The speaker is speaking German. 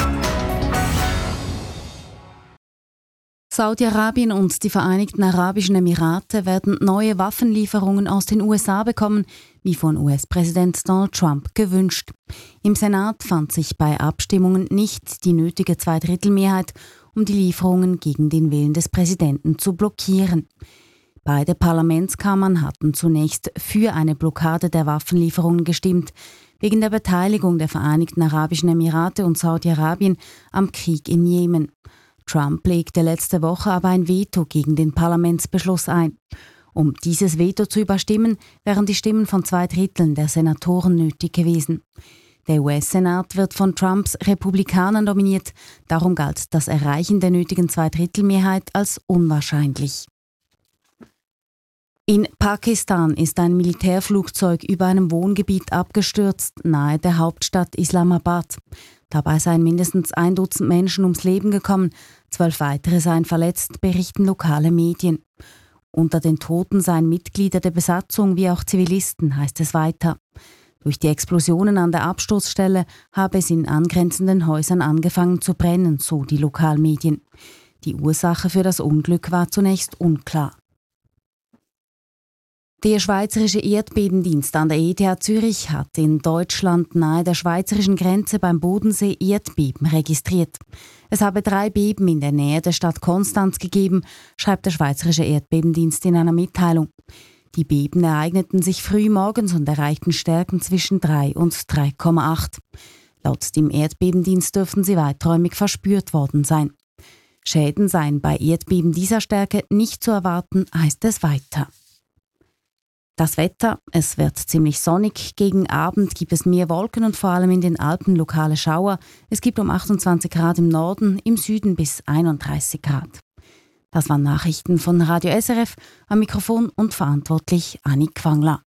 Saudi-Arabien und die Vereinigten Arabischen Emirate werden neue Waffenlieferungen aus den USA bekommen, wie von US-Präsident Donald Trump gewünscht. Im Senat fand sich bei Abstimmungen nicht die nötige Zweidrittelmehrheit, um die Lieferungen gegen den Willen des Präsidenten zu blockieren. Beide Parlamentskammern hatten zunächst für eine Blockade der Waffenlieferungen gestimmt, wegen der Beteiligung der Vereinigten Arabischen Emirate und Saudi-Arabien am Krieg in Jemen. Trump legte letzte Woche aber ein Veto gegen den Parlamentsbeschluss ein. Um dieses Veto zu überstimmen, wären die Stimmen von 2/3 der Senatoren nötig gewesen. Der US-Senat wird von Trumps Republikanern dominiert, darum galt das Erreichen der nötigen Zweidrittelmehrheit als unwahrscheinlich. In Pakistan ist ein Militärflugzeug über einem Wohngebiet abgestürzt, nahe der Hauptstadt Islamabad. Dabei seien mindestens 1 Dutzend Menschen ums Leben gekommen, 12 weitere seien verletzt, berichten lokale Medien. Unter den Toten seien Mitglieder der Besatzung wie auch Zivilisten, heißt es weiter. Durch die Explosionen an der Absturzstelle habe es in angrenzenden Häusern angefangen zu brennen, so die Lokalmedien. Die Ursache für das Unglück war zunächst unklar. Der Schweizerische Erdbebendienst an der ETH Zürich hat in Deutschland nahe der schweizerischen Grenze beim Bodensee Erdbeben registriert. Es habe 3 Beben in der Nähe der Stadt Konstanz gegeben, schreibt der Schweizerische Erdbebendienst in einer Mitteilung. Die Beben ereigneten sich früh morgens und erreichten Stärken zwischen 3 und 3,8. Laut dem Erdbebendienst dürften sie weiträumig verspürt worden sein. Schäden seien bei Erdbeben dieser Stärke nicht zu erwarten, heißt es weiter. Das Wetter, es wird ziemlich sonnig, gegen Abend gibt es mehr Wolken und vor allem in den Alpen lokale Schauer. Es gibt um 28 Grad im Norden, im Süden bis 31 Grad. Das waren Nachrichten von Radio SRF, am Mikrofon und verantwortlich Annik Quangler.